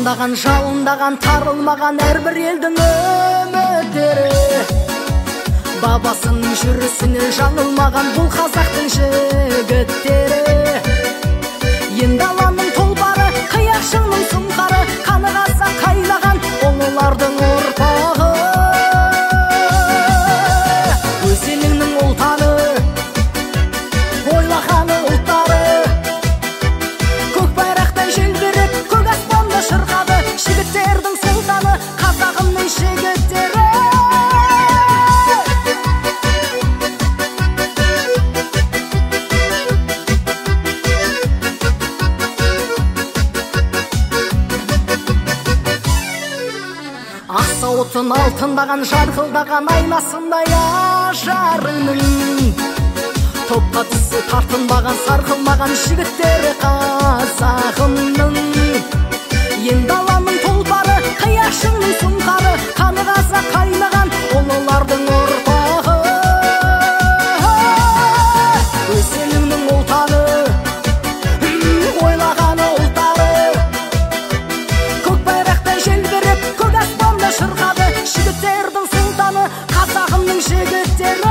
Жалындаған, жалындаған, тарылмаған әрбір елдің үміттері. Бабасының жүрісінен жаңылмаған бұл қазақтың жігіттері. Енді аланың тұлпары, қияқшының сұңқары, қаны қазақ қайнаған ұлылардың ұрпағы. Өсеніңнің ұлтаны, ойлағаны ұлттары, көк байрақтай желбіреп, көк аспанда шырқады. Жігіттердің сұлтаны, қазағымның жігіттері. Ақсауытын алтындаған, жарқылдаған айнасындай ажарының, топқа тісі тартынбаған, сарқылмаған жігіттері қазағымның. Енді аланың тұлпары, қияқшының сұңқары, қаны қазақ қайнаған ұлылардың ұрпағы. Өсеніңнің ұлтаны, ойлағаны ұлттары, көк байрақтай желбіреп, көк аспанда шырқады. Жігіттердің сұлтаны, қазағымның жігіттері.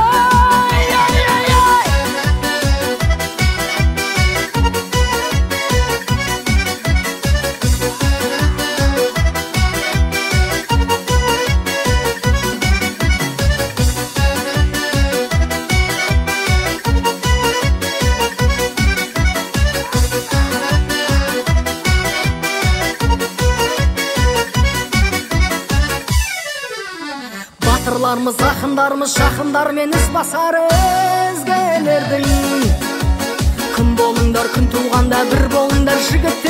Батырларымыз, ақындарымыз, жақындармен із басар өзгелердің. Күн болыңдар, күн туғанда бір болыңдар жігіттер.